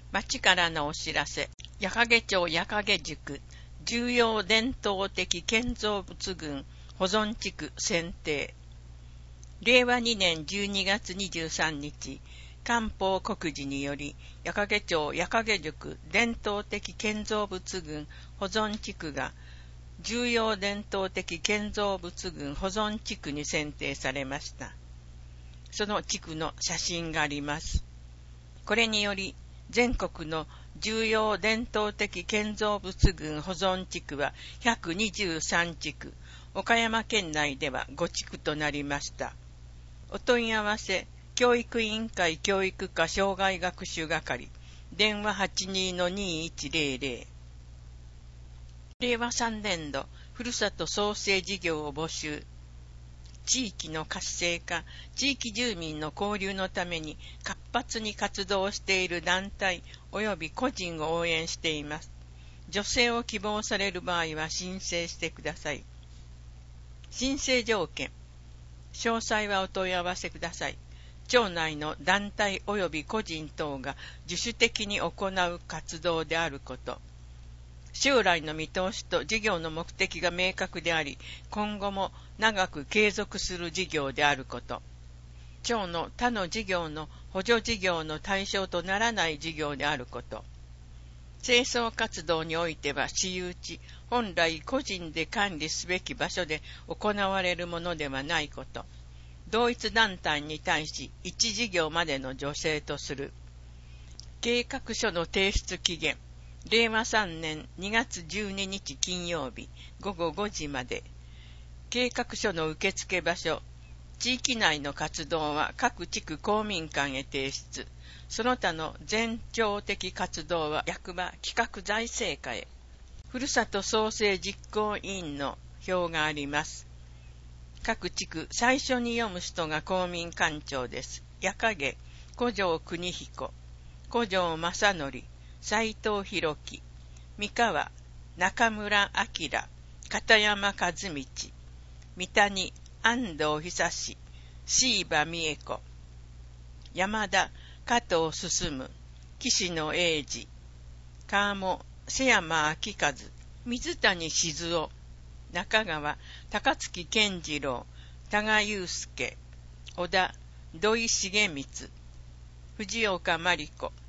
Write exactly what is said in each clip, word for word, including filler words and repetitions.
町からのお知らせ。矢掛町矢掛塾重要伝統的建造物群保存地区選定。れいわにねんじゅうにがつにじゅうさんにち、官報告示により、矢掛町矢掛塾伝統的建造物群保存地区が重要伝統的建造物群保存地区に選定されました。その地区の写真があります。これにより、全国の重要伝統的建造物群保存地区はひゃくにじゅうさんちく、岡山県内ではごちくとなりました。お問い合わせ、教育委員会教育課障害学習係、電話 はちにーのにーいちぜろぜろ。れいわさんねんど、ふるさと創生事業を募集。地域の活性化、地域住民の交流のために活発に活動している団体及び個人を応援しています。助成を希望される場合は申請してください。申請条件。詳細はお問い合わせください。町内の団体及び個人等が自主的に行う活動であること。将来の見通しと事業の目的が明確であり、今後も長く継続する事業であること。町の他の事業の補助事業の対象とならない事業であること。清掃活動においては私有地、本来個人で管理すべき場所で行われるものではないこと。同一団体に対し一事業までの助成とする。計画書の提出期限。れいわさんねんにがつじゅうににち金曜日ごごごじまで。計画書の受付場所。地域内の活動は各地区公民館へ提出。その他の全町的活動は役場企画財政課へ。ふるさと創生実行委員の表があります。各地区最初に読む人が公民館長です。矢掛、古城邦彦、古城正則、斉藤弘樹、三河、中村明、片山和道、三谷、安藤久志、椎葉美恵子、山田、加藤進、岸野英二、川面、瀬山明和、水谷静雄、中川、高槻健次郎、多賀祐介、小田、土井重光、藤岡真理子。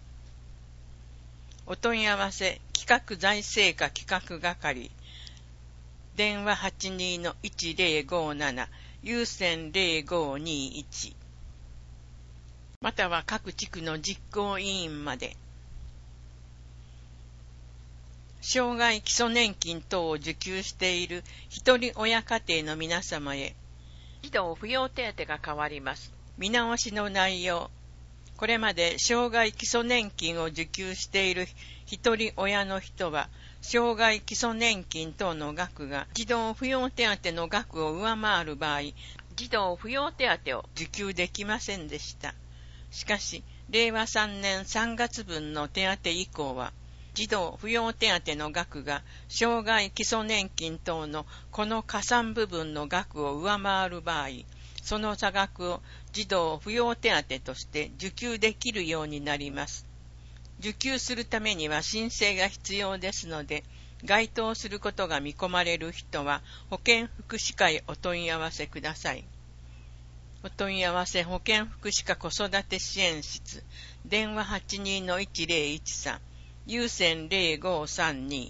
お問い合わせ、企画財政課企画係、電話 はちにーのいちぜろごなな、有線ぜろごにいち、または各地区の実行委員まで。障害基礎年金等を受給している一人親家庭の皆様へ、児童扶養手当が変わります。見直しの内容。これまで障害基礎年金を受給している一人親の人は、障害基礎年金等の額が児童扶養手当の額を上回る場合、児童扶養手当を受給できませんでした。しかし、れいわさんねんさんがつぶんの手当以降は、児童扶養手当の額が障害基礎年金等のこの加算部分の額を上回る場合、その差額を児童扶養手当として受給できるようになります。受給するためには申請が必要ですので、該当することが見込まれる人は保健福祉課へお問い合わせください。お問い合わせ保健福祉課子育て支援室、電話 はちにーのいちぜろいちさん、有線ぜろごさんに。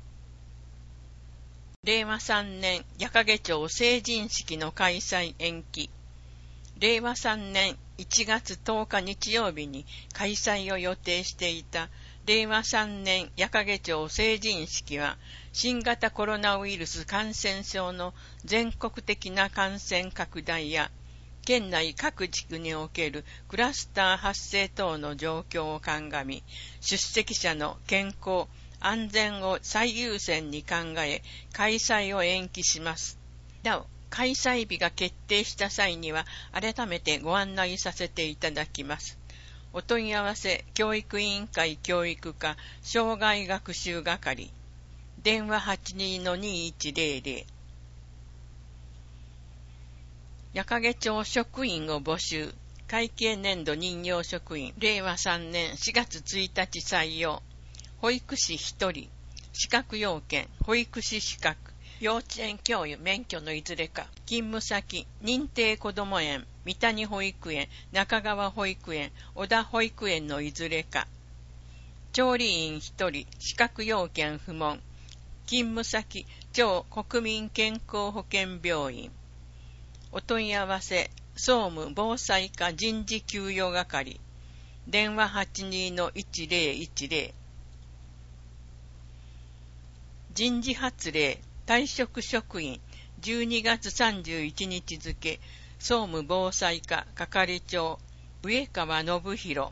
れいわさんねん矢掛町成人式の開催延期。れいわさんねんいちがつとおか日曜日に開催を予定していたれいわさんねん矢掛町成人式は、新型コロナウイルス感染症の全国的な感染拡大や、県内各地区におけるクラスター発生等の状況を鑑み、出席者の健康、安全を最優先に考え、開催を延期します。なお、開催日が決定した際には、改めてご案内させていただきます。お問い合わせ、教育委員会教育課、障害学習係、電話 はちにーのにいちぜろぜろ。矢掛町職員を募集。 会計年度任用職員、れいわさんねんしがつついたち採用。保育士ひとり、資格要件、保育士資格、幼稚園教諭免許のいずれか、勤務先、認定こども園、三谷保育園、中川保育園、小田保育園のいずれか。調理員ひとり、資格要件不問、勤務先、超国民健康保険病院。お問い合わせ、総務防災課人事給与係、電話 はちにーのいちぜろいちぜろ。人事発令、退職職員、じゅうにがつさんじゅういちにち付、総務防災課係長、上川信弘。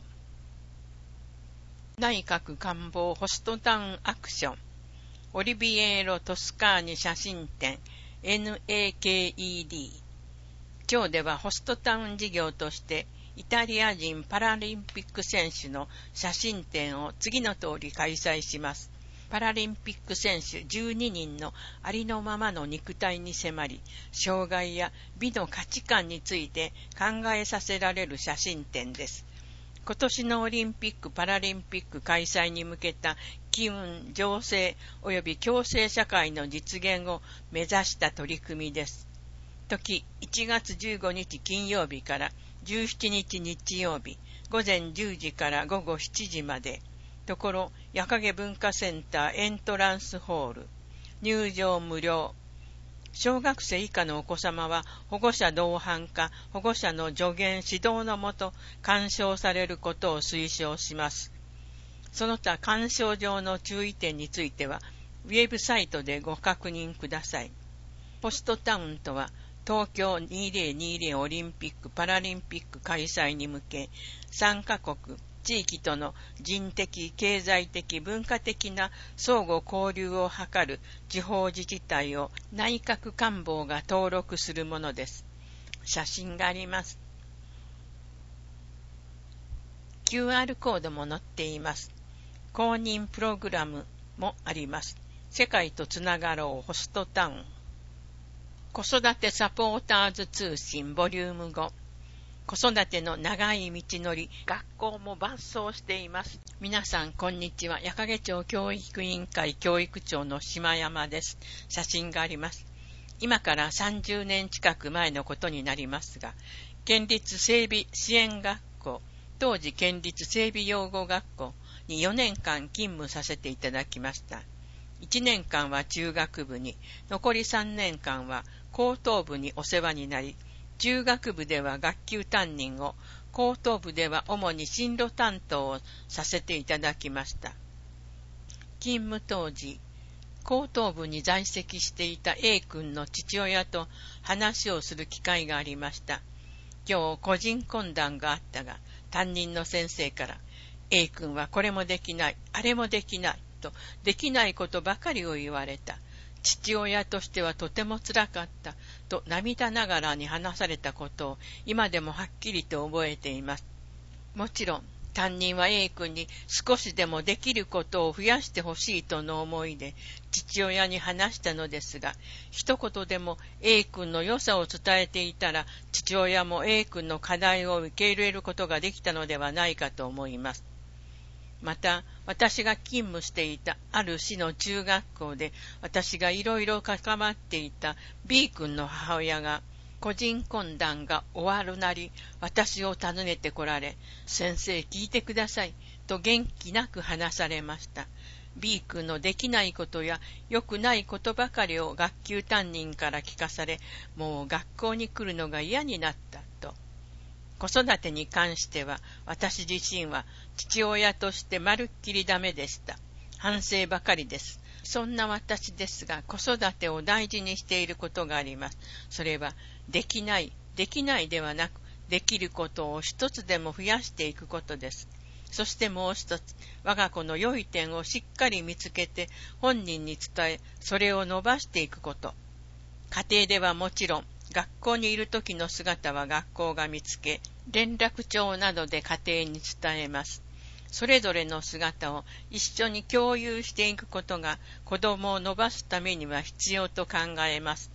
内閣官房ホストタウンアクション、オリビエーロ・トスカーニ写真展、エヌエーケーイーディー。今日ではホストタウン事業として、イタリア人パラリンピック選手の写真展を次の通り開催します。パラリンピック選手じゅうににんのありのままの肉体に迫り、障害や美の価値観について考えさせられる写真展です。今年のオリンピック・パラリンピック開催に向けた機運、情勢及び共生社会の実現を目指した取り組みです。時いちがつじゅうごにち金曜日からじゅうしちにち日曜日、午前じゅうじから午後しちじまで。ところ、矢影文化センターエントランスホール。入場無料。小学生以下のお子様は保護者同伴か保護者の助言指導のもと鑑賞されることを推奨します。その他鑑賞上の注意点についてはウェブサイトでご確認ください。ホストタウンとは東京にせんにじゅうオリンピック・パラリンピック開催に向け参加国地域との人的、経済的、文化的な相互交流を図る地方自治体を内閣官房が登録するものです。写真があります。キューアール コードも載っています。公認プログラムもあります。世界とつながろうホストタウン。子育てサポーターズ通信ボリュームご。子育ての長い道のり、学校も伴走しています。皆さん、こんにちは。矢掛町教育委員会教育長の島山です。写真があります。今からさんじゅうねん近く前のことになりますが、県立整備支援学校、当時県立整備養護学校によねんかん勤務させていただきました。いちねんかんは中学部に、残りさんねんかんは高等部にお世話になり、中学部では学級担任を、高等部では主に進路担当をさせていただきました。勤務当時、高等部に在籍していた A 君の父親と話をする機会がありました。今日個人懇談があったが、担任の先生から、A 君はこれもできない、あれもできない、とできないことばかりを言われた。父親としてはとてもつらかったと涙ながらに話されたことを今でもはっきりと覚えています。もちろん担任は A 君に少しでもできることを増やしてほしいとの思いで父親に話したのですが、一言でも A 君の良さを伝えていたら父親も A 君の課題を受け入れることができたのではないかと思います。また、私が勤務していたある市の中学校で、私がいろいろ関わっていた B 君の母親が、個人懇談が終わるなり、私を訪ねてこられ、先生聞いてください、と元気なく話されました。B 君のできないことや良くないことばかりを学級担任から聞かされ、もう学校に来るのが嫌になったと。子育てに関しては私自身は父親としてまるっきりダメでした。反省ばかりです。そんな私ですが子育てを大事にしていることがあります。それはできない、できないではなくできることを一つでも増やしていくことです。そしてもう一つ、我が子の良い点をしっかり見つけて本人に伝え、それを伸ばしていくこと。家庭ではもちろん、学校にいる時の姿は学校が見つけ、連絡帳などで家庭に伝えます。それぞれの姿を一緒に共有していくことが子供を伸ばすためには必要と考えます。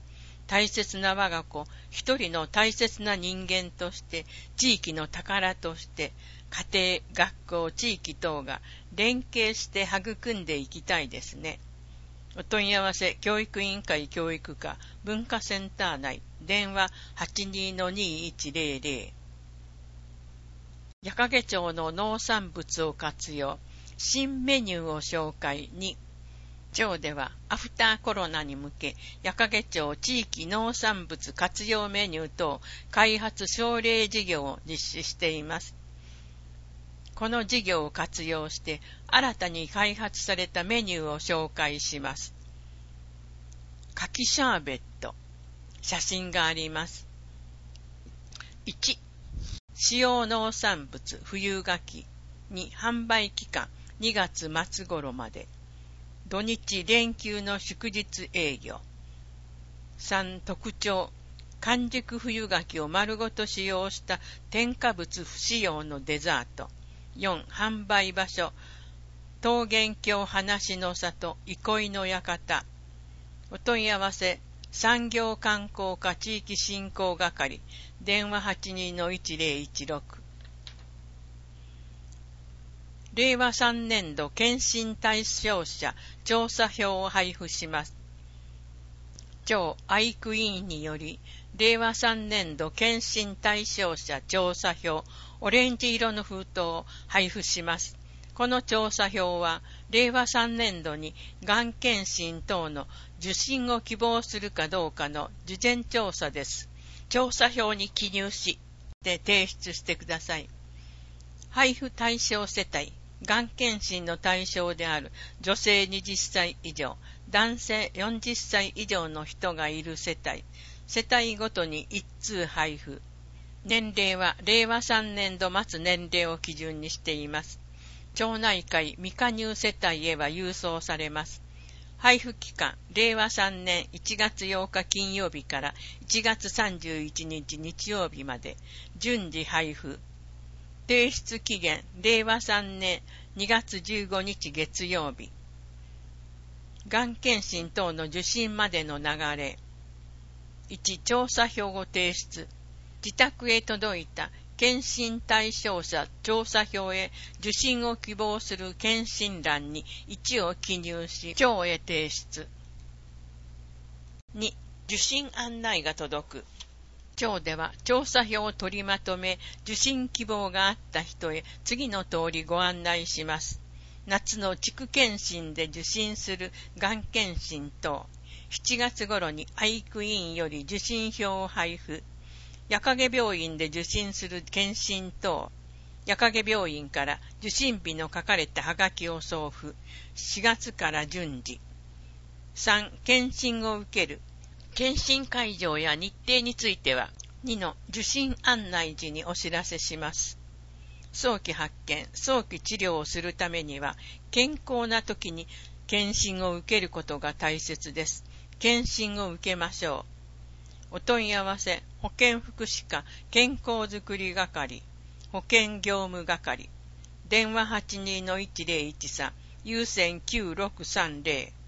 大切な我が子一人の大切な人間として、地域の宝として、家庭、学校、地域等が連携して育んでいきたいですね。お問い合わせ、教育委員会教育課文化センター内、電話 はちにーのにーいちゼロゼロ。矢掛町の農産物を活用、新メニューを紹介に、町ではアフターコロナに向け、矢掛町地域農産物活用メニュー等開発奨励事業を実施しています。この事業を活用して新たに開発されたメニューを紹介します。柿シャーベット。写真があります。いち. 使用農産物冬柿。に. 販売期間にがつまつ頃まで。土日連休の祝日営業。さん. 特徴。完熟冬柿を丸ごと使用した添加物不使用のデザート。よん. 販売場所。桃源郷話の里憩いの館。お問い合わせ、産業観光課地域振興係、電話 はちにーのいちゼロいちろく。れいわさんねんど検診対象者調査票を配布します。町愛育委員により、れいわさんねんど検診対象者調査票、オレンジ色の封筒を配布します。この調査票は、れいわさんねんどにがん検診等の受診を希望するかどうかの事前調査です。調査票に記入し、で提出してください。配布対象世帯、がん検診の対象である女性にじゅっさい以上、男性よんじゅっさい以上の人がいる世帯、世帯ごとにいち通配布。年齢はれいわさんねんど末年齢を基準にしています。町内会未加入世帯へは郵送されます。配布期間、れいわさんねんいちがつようか金曜日からいちがつさんじゅういちにち日曜日まで、順次配布。提出期限、れいわさんねんにがつじゅうごにち月曜日。がん検診等の受診までの流れ。いち. 調査票を提出。自宅へ届いた検診対象者調査票へ受診を希望する検診欄にいちを記入し、町へ提出。に. 受診案内が届く。町では調査票を取りまとめ、受診希望があった人へ次の通りご案内します。夏の地区検診で受診するがん検診等。しちがつ頃に愛育委員より受診票を配布。矢掛病院で受診する検診等。矢掛病院から受診日の書かれたはがきを送付。しがつから順次。さん. 検診を受ける。検診会場や日程については、にの受診案内時にお知らせします。早期発見、早期治療をするためには、健康な時に検診を受けることが大切です。検診を受けましょう。お問い合わせ、保健福祉課健康づくり係、保健業務係、電話 はちにーのいちゼロいちさん、有線きゅうろくさんゼロ。